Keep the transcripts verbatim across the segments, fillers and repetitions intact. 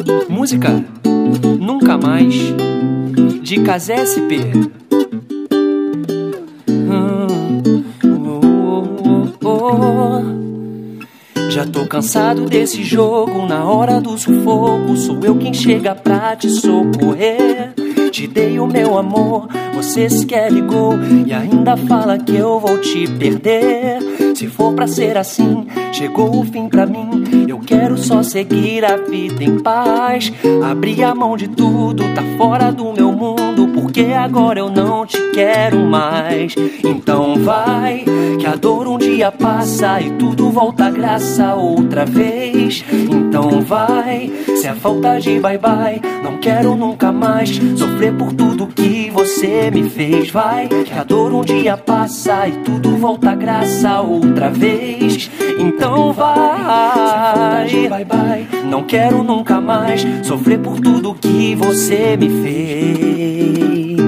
Música Nunca Mais, de Casé S P. Hum, oh, oh, oh. Já tô cansado desse jogo, na hora do sufoco sou eu quem chega pra te socorrer. Te dei o meu amor, você sequer ligou e ainda fala que eu vou te perder. Se for pra ser assim, chegou o fim pra mim. Eu quero só seguir a vida em paz. Abrir a mão de tudo, tá fora do meu mundo, porque agora eu não te quero mais. Então vai, que a dor um dia passa e tudo volta à graça outra vez. Então vai, se é falta de bye bye, não quero nunca mais sofrer por tudo que você me fez. Vai, que a dor um dia passa e tudo volta à graça outra vez. Então vai, se é falta de bye bye, não quero nunca mais sofrer por tudo que você me fez.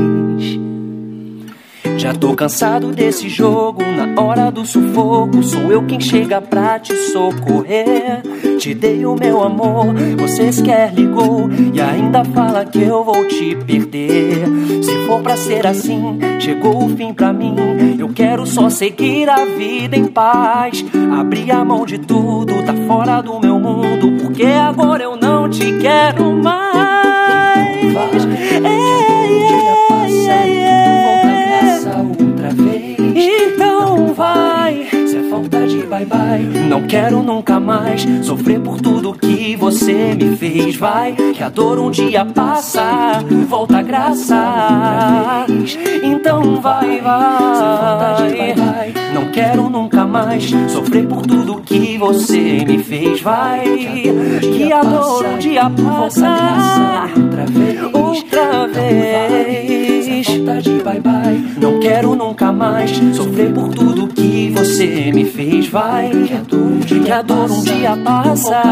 Já tô cansado desse jogo, na hora do sufoco sou eu quem chega pra te socorrer. Te dei o meu amor, você sequer ligou e ainda fala que eu vou te perder. Se for pra ser assim, chegou o fim pra mim. Eu quero só seguir a vida em paz. Abrir a mão de tudo, tá fora do meu mundo, porque agora eu não te quero mais. Vai, ei, ei, outra vez. Então vai, se é falta de bye bye, não quero nunca mais sofrer por tudo que você me fez. Vai, que a dor um dia passa, volta a graça. Então vai, vai, se é falta de bye bye, não quero nunca mais sofrer por tudo que você me fez. Vai, que a dor um dia passa, outra vez, outra vez. Falta de bye bye, não quero nunca mais sofrer por tudo que você me fez. Vai, que a dor um dia, que a dor um dia passa.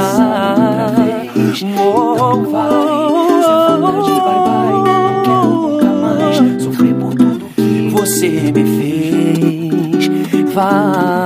Oh, vai, falta de bye bye, não quero nunca mais sofrer por tudo que você me fez. Vai.